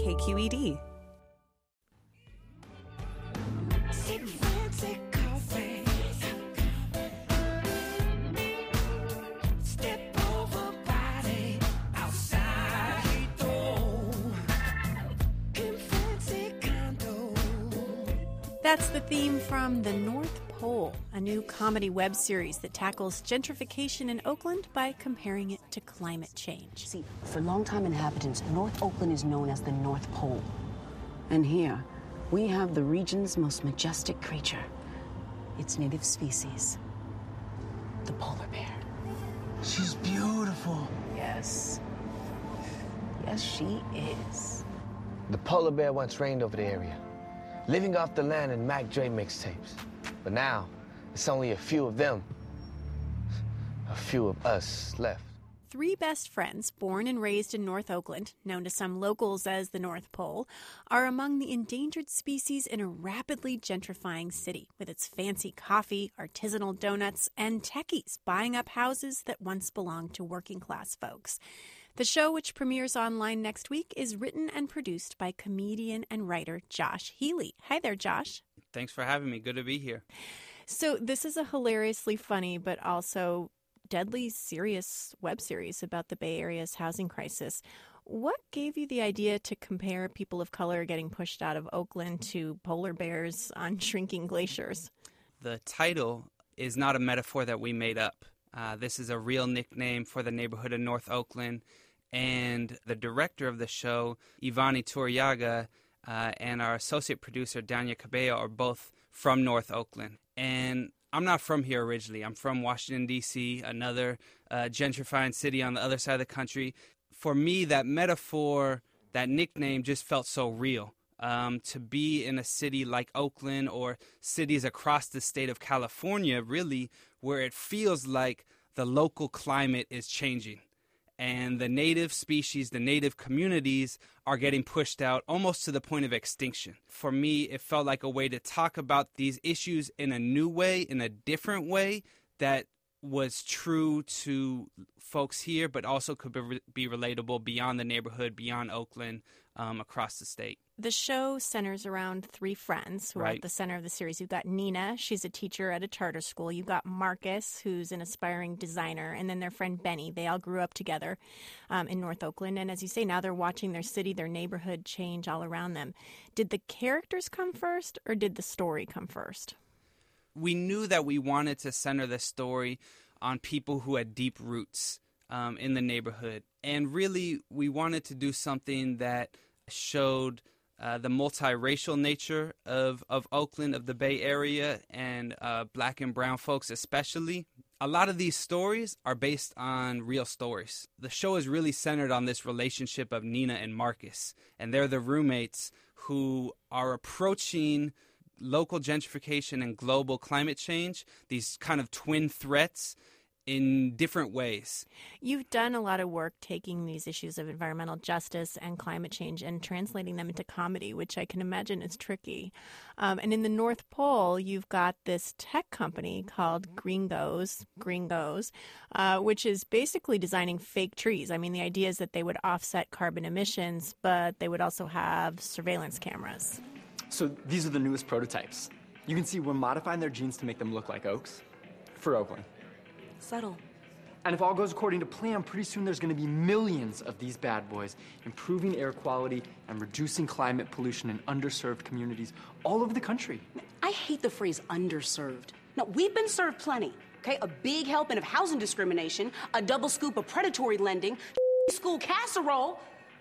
KQED. That's the theme from The North Pole, a new comedy web series that tackles gentrification in Oakland by comparing it to climate change. See, for longtime inhabitants, North Oakland is known as the North Pole. And here, we have the region's most majestic creature, its native species, the polar bear. She's beautiful. Yes. Yes, she is. The polar bear once reigned over the area, living off the land in Mac Dre mixtapes. But now, it's only a few of them, a few of us left. Three best friends, born and raised in North Oakland, known to some locals as the North Pole, are among the endangered species in a rapidly gentrifying city, with its fancy coffee, artisanal donuts, and techies buying up houses that once belonged to working-class folks. The show, which premieres online next week, is written and produced by comedian and writer Josh Healy. Hi there, Josh. Thanks for having me. Good to be here. So this is a hilariously funny but also deadly serious web series about the Bay Area's housing crisis. What gave you the idea to compare people of color getting pushed out of Oakland to polar bears on shrinking glaciers? The title is not a metaphor that we made up. This is a real nickname for the neighborhood of North Oakland. And the director of the show, Ivani Turiaga, and our associate producer, Dania Cabello, are both from North Oakland. And I'm not from here originally. I'm from Washington, D.C., another gentrifying city on the other side of the country. For me, that metaphor, that nickname just felt so real. To be in a city like Oakland or cities across the state of California, really, where it feels like the local climate is changing. And the native species, the native communities are getting pushed out almost to the point of extinction. For me, it felt like a way to talk about these issues in a new way, in a different way that was true to folks here, but also could be relatable beyond the neighborhood, beyond Oakland, across the state. The show centers around three friends who are at the center of the series. You've got Nina, she's a teacher at a charter school. You've got Marcus, who's an aspiring designer, and then their friend Benny. They all grew up together in North Oakland. And as you say, now they're watching their city, their neighborhood change all around them. Did the characters come first, or did the story come first? We knew that we wanted to center the story on people who had deep roots in the neighborhood. And really, we wanted to do something that showed the multiracial nature of Oakland, of the Bay Area, and black and brown folks especially. A lot of these stories are based on real stories. The show is really centered on this relationship of Nina and Marcus, and they're the roommates who are approaching local gentrification and global climate change, these kind of twin threats, in different ways. You've done a lot of work taking these issues of environmental justice and climate change and translating them into comedy, which I can imagine is tricky. And in the North Pole, you've got this tech company called Gringos, which is basically designing fake trees. I mean, the idea is that they would offset carbon emissions, but they would also have surveillance cameras. So these are the newest prototypes. You can see we're modifying their genes to make them look like oaks for Oakland. Subtle. And if all goes according to plan, pretty soon there's going to be millions of these bad boys, improving air quality and reducing climate pollution in underserved communities all over the country. I hate the phrase underserved. Now, we've been served plenty, okay? A big helping of housing discrimination, a double scoop of predatory lending, school casserole.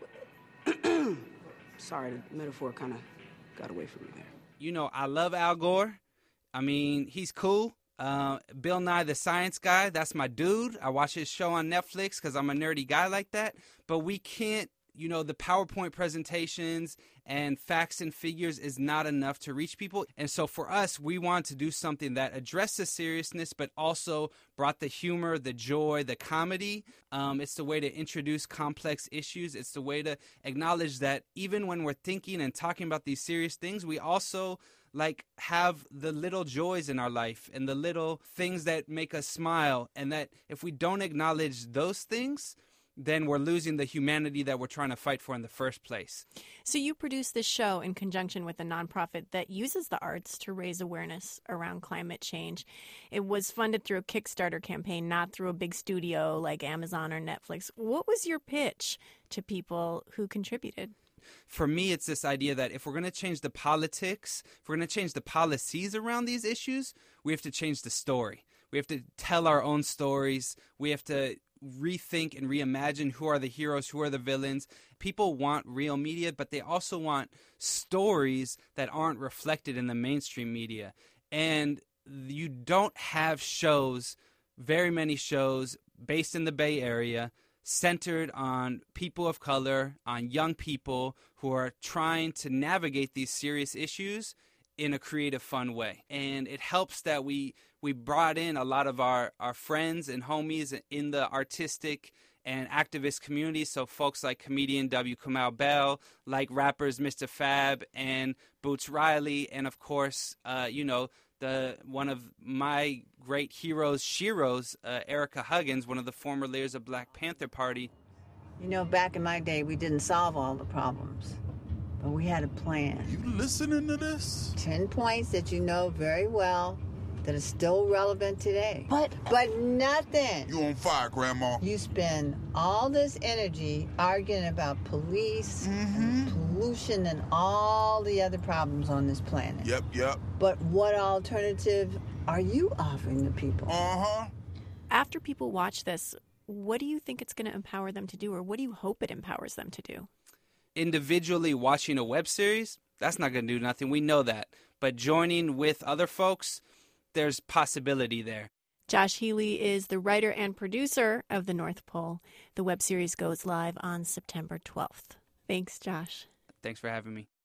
Sorry, the metaphor kind of got away from me there. You know, I love Al Gore. I mean, he's cool. Bill Nye the Science Guy, that's my dude. I watch his show on Netflix because I'm a nerdy guy like that. But we can't, the PowerPoint presentations and facts and figures is not enough to reach people. And so for us, we want to do something that addressed the seriousness, but also brought the humor, the joy, the comedy. It's the way to introduce complex issues. It's the way to acknowledge that even when we're thinking and talking about these serious things, we also have the little joys in our life and the little things that make us smile, and that if we don't acknowledge those things, then we're losing the humanity that we're trying to fight for in the first place. So you produce this show in conjunction with a nonprofit that uses the arts to raise awareness around climate change. It was funded through a Kickstarter campaign, not through a big studio like Amazon or Netflix. What was your pitch to people who contributed? For me, it's this idea that if we're going to change the politics, if we're going to change the policies around these issues, we have to change the story. We have to tell our own stories. We have to rethink and reimagine who are the heroes, who are the villains. People want real media, but they also want stories that aren't reflected in the mainstream media. And you don't have shows, very many shows based in the Bay Area, centered on people of color, on young people who are trying to navigate these serious issues in a creative, fun way. And it helps that we brought in a lot of our friends and homies in the artistic and activist community. So folks like comedian W. Kamau Bell, like rappers Mr. Fab and Boots Riley, and of course, one of my great heroes, Sheroes, Erica Huggins, one of the former leaders of Black Panther Party. You know, back in my day, we didn't solve all the problems, but we had a plan. You listening to this? 10 points that you know very well that are still relevant today. But nothing. You on fire, Grandma. You spend all this energy arguing about police and pollution and all the other problems on this planet. Yep. But what alternative are you offering the people? After people watch this, what do you think it's going to empower them to do, or what do you hope it empowers them to do? Individually watching a web series, that's not going to do nothing. We know that. But joining with other folks, there's possibility there. Josh Healy is the writer and producer of The North Pole. The web series goes live on September 12th. Thanks, Josh. Thanks for having me.